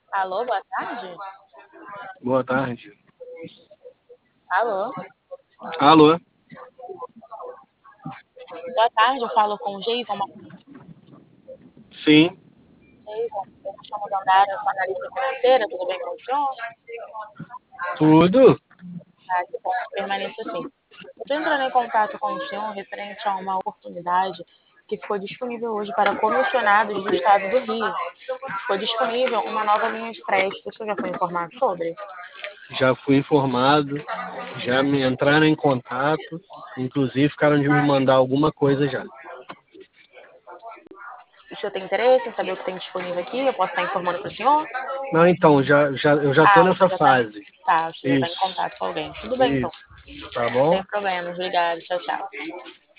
Alô, boa tarde? Boa tarde. Alô? Alô? Boa tarde, eu falo com o Jason. Sim, Jason, eu me chamo Dandara, eu sou analista financeira, tudo bem com o senhor? tudo? Ah, que bom, permaneça assim. Eu estou entrando em contato com o senhor referente a uma oportunidade que ficou disponível hoje para comissionados do estado do Rio. Ficou disponível uma nova linha de crédito. O senhor já foi informado sobre? Já fui informado, já me entraram em contato, inclusive ficaram de me mandar alguma coisa já. O senhor tem interesse em saber o que tem disponível aqui? Eu posso estar informando para o senhor? Não, então, eu já tô Ah, nessa você já está em... fase. Tá, você já está em Isso, contato com alguém. Tudo bem, então. isso. Tá bom? Sem problemas. Obrigada. Tchau, tchau.